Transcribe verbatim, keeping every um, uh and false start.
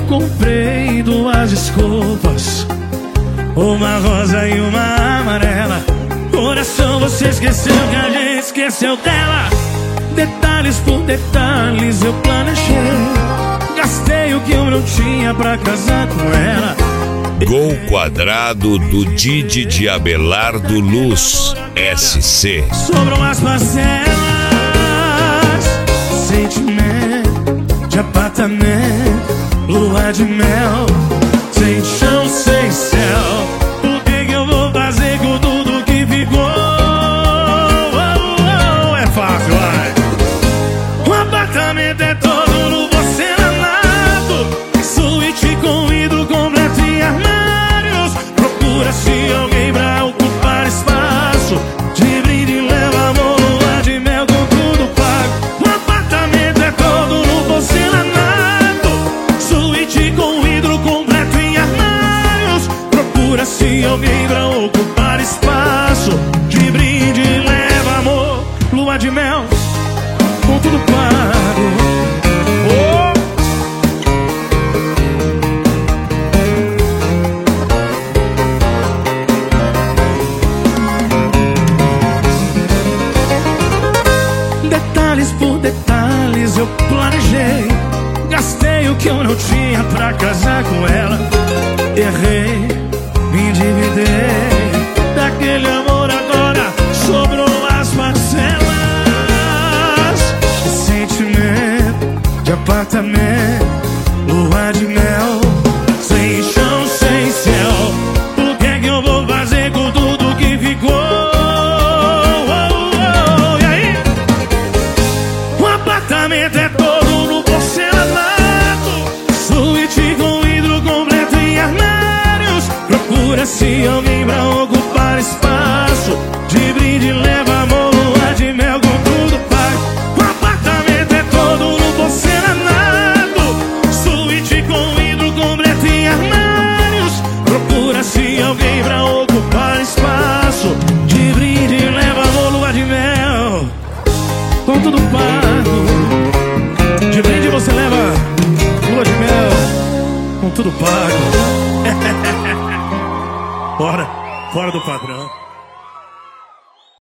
comprei duas escovas, uma rosa e uma amarela. Coração, você esqueceu que a gente esqueceu dela. Detalhes por detalhes eu planejei. Gastei o que eu não tinha pra casar com ela. Gol Quadrado do Didi de Abelardo Luz, S C. Sobram as parcelas, sentimento de apartamento, lua de mel, sem chão, sem céu. O que que eu vou fazer com tudo que ficou? Oh, oh, é fácil, vai. O apartamento é todo no porcelanato, suíte com vidro completo e armários. Procura-se alguém pra ocupar espaço, de brinde leva amor, lua de mel com tudo pago. O apartamento é todo no porcelanato, suíte com vidro completo e armários. Procura-se alguém pra ocupar espaço, de brinde leva amor, lua de mel com tudo pago. Oh! Detalhes por detalhes eu planejei. Gastei o que eu não tinha pra casar com ela. Errei, me endividei. Daquele amor agora sobrou as parcelas. Sentimento de apartamento, lua de mel, sem chão, sem céu. O que é que eu vou fazer com tudo que ficou? O apartamento é todo no porcelanato, suíte com vidro completo e armários. Procura-se alguém pra ocupar espaço, de brinde leva amor, lua de mel com tudo pago. O apartamento é todo no porcelanato, suíte com vidro completo e armários. Procura-se alguém pra ocupar espaço, de brinde leva amor, lua de mel com tudo pago. De brinde você leva lua de mel com tudo pago. Fora, fora do padrão.